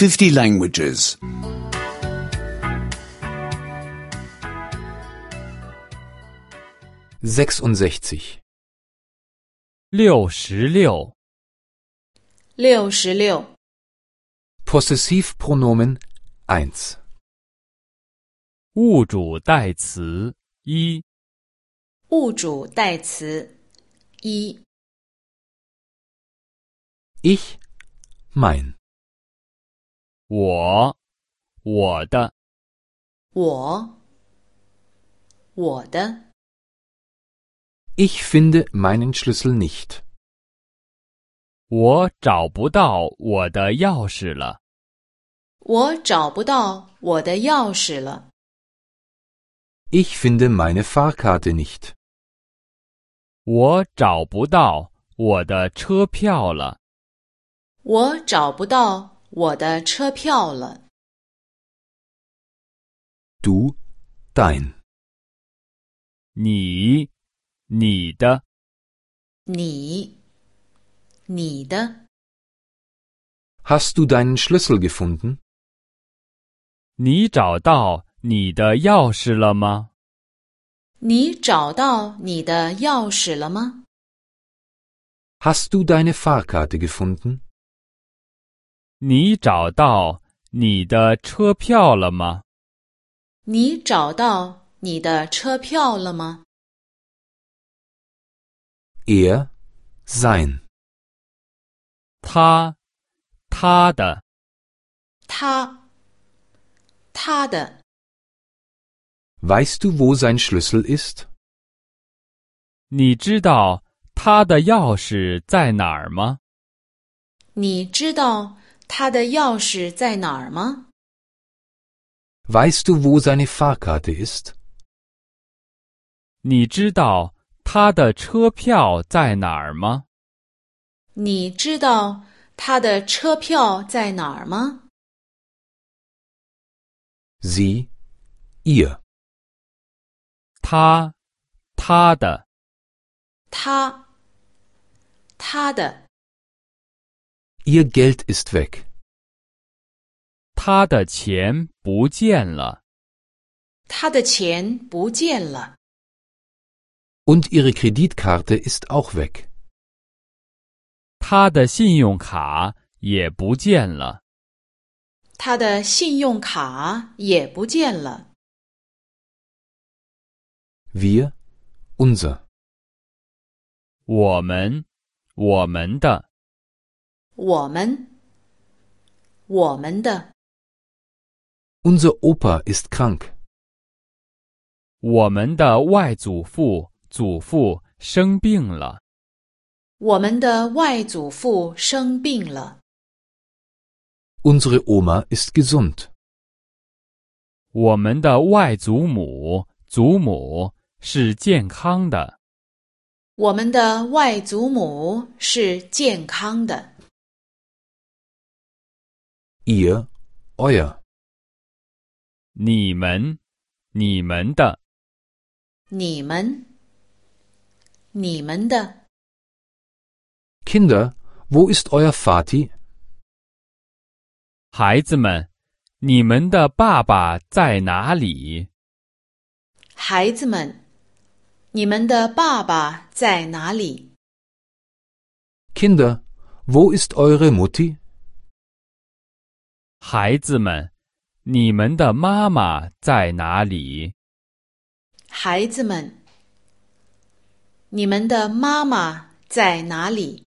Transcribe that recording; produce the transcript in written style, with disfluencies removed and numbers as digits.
50 languages. 66. 66. 66. Possessivpronomen 1. 物主代词一。 物主代词一。 Ich, mein. 我，我的。 我的。 Ich finde meinen Schlüssel nicht. 我找不到我的钥匙了。 我找不到我的钥匙了。 Ich finde meine Fahrkarte nicht. 我找不到我的车票了。 我找不到我的车票了。 Du, dein. 你，你的。 你的。 Hast du deinen Schlüssel gefunden? 你找到你的钥匙了吗？ 你找到你的钥匙了吗？ Hast du deine Fahrkarte gefunden? 你找到你的车票了吗？ 你找到你的车票了吗？ Er, sein. 他，他的。 他的。 Weißt du, wo sein Schlüssel ist? 你知道他的钥匙在哪儿吗？ 你知道他的钥匙在哪儿吗？ Weißt du, wo seine Fahrkarte ist? 你知道他的车票在哪儿吗？ 你知道他的车票在哪儿吗？ Sie, ihr. 他，他的。 他的。 Ihr Geld ist weg. 他的钱不见了。 他的钱不见了。 Und ihre Kreditkarte ist auch weg. 他的信用卡也不见了。 他的信用卡也不见了。 Wir, unser. 我们，我们的。 我们的。 Unser Opa ist krank. 我们的外祖父、祖父生病了。 我们的外祖父生病了。 Unsere Oma ist gesund. 我们的外祖母、祖母是健康的。 我们的外祖母是健康的。 Ihr, euer. 你们，你们的。 你们的。 Kinder, wo ist euer Vati? 孩子们，你们的爸爸在哪里？ 孩子们，你们的爸爸在哪里？ Kinder, wo ist eure Mutti? 孩子们，你们的妈妈在哪里？ 孩子们，你们的妈妈在哪里？